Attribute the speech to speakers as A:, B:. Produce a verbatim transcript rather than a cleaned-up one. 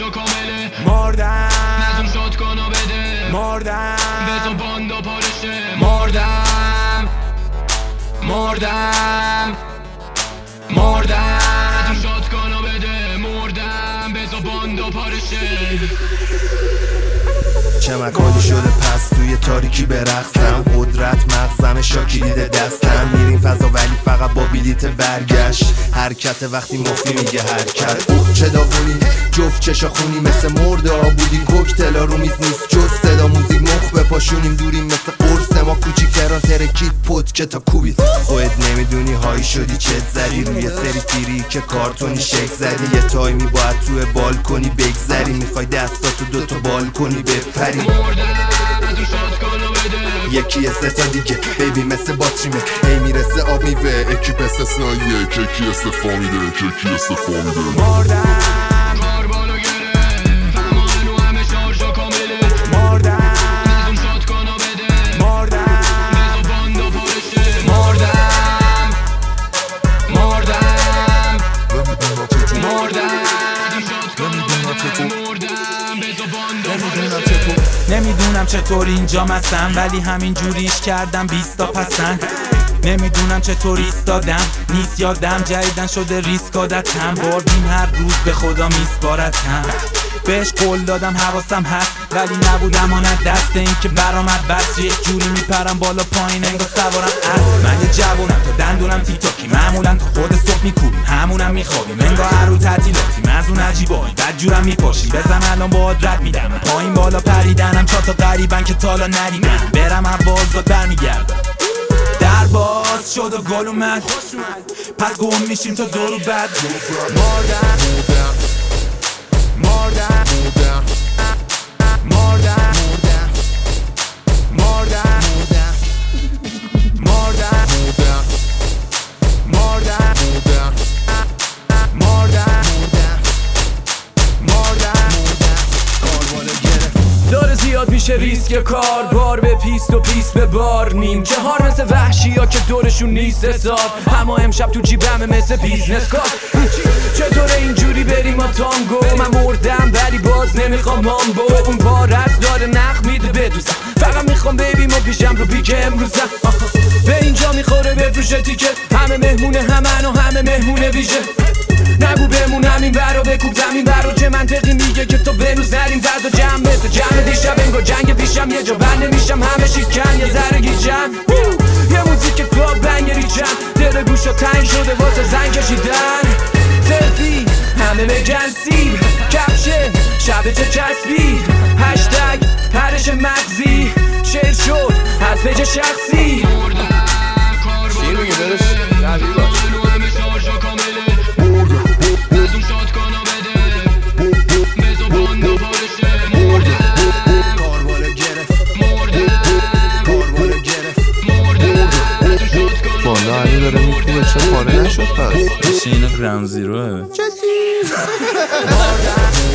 A: شارژو کامله
B: مردم
A: نزون شد کنو بده
B: مردم
A: بزن باندو پارشه
B: مردم مردم مردم
A: نزون شد کنو بده مردم بزن باندو پارشه
C: چمکالی شده پس توی تاریکی برقصم قدرت مغزم شاکی دیده دستم میریم فضا ولی فقط با بلیت برگشت حرکت وقتی مفتی میگه حرکت اوه چه داغونی جفت چشا خونی مثل مرده ها بودی کوکتلا رو میز نیست جز صدا موزیک مخ بپاشونیم دوریم مثل قرص ما کوچیکتران ترکید پد که تا کوبید خودت نمیدونی هایی شدی چت زدی روی سری سیری که کارتونی شک زدی یه تایمی باید توی بالکنی بگذری میخوای دستاتو دوتا بالکنی بپری یکی سه تا دیگه بیبی مثل باتریمه هی میرسه آب میوه اکیپ استثنائیه ککی استفا میده ککی استفا میده
B: مردم
A: کار بالو گره فهمانو همه شارژو کامله
B: مردم
A: نزون شد کنو بده
B: مردم
A: بزن باندو پارشه
B: مردم مردم مردم
A: نزون شد کنو بده مردم بزن باندو پارشه
B: نمیدونم چطور اینجا مثلا ولی همین جوریش کردم بیست تا پسند نمیدونم چطور ایستادم نیست یادم جدیدن شده ریسک عادتم باردیم هر روز به خدا میسپارتم بهش قول دادم حواسم هست ولی نبودم آنت دست این که برامد بس یک جوری میپرم بالا پایین انگار سوارم اسب من یه جوونم تا دندونم تیک تاکی معمولا تا خود صبح میکوبیم همونم میخوابیم انگار هر رو تعطیلاتیم از اون عجیبایی بد جورم میپاشی بزن الان باهات رد میدم پایین بالا پریدنم چهار تا غریبن که تالا ندیدم برم عباس زاد برمیگردم در باز شد و گل اومد پس گم میشیم تا دورو بعد مردم مردم مردم مردم مردم مردم
D: داره زیاد میشه ریسک کار بار به پیست و پیست به بار نیم چهار مثل وحشی ها که دورشون نیست حساب اما امشب تو جیبمه مثل بیزنس کار چطوره اینجوری بریم ما تانگو من مردم ولی باز نمیخوام مامبو اون بارت داره نخ میده بدوزم فقط میخوام بیبیمو پیشم رو پیک امروزم به اینجا میخوره بفروشه تیکه همه مهمونه همن و همه مهمونه ویژه نگو بمون همین برا بکوب زمین برا چه منطقی میگه که تو بنوز نریم زد و جمع مثل جمع دیشب انگار جنگ پیشم یه جا بند نمیشم همه شیکن یه ذره گیجم یه موزیک کلاب بنگری چند دل گوشا تنگ شده واسه زنگ کشیدن سلفی همه بگن سیب کپشن شب چه چسبی هشتگ پرش مغزی شعر شد از پیج شخصی
E: چی میگی برش نبی باش
C: بالا علی داره میکنه چه پاره نشد پس
B: این گراند زیروه
C: جدی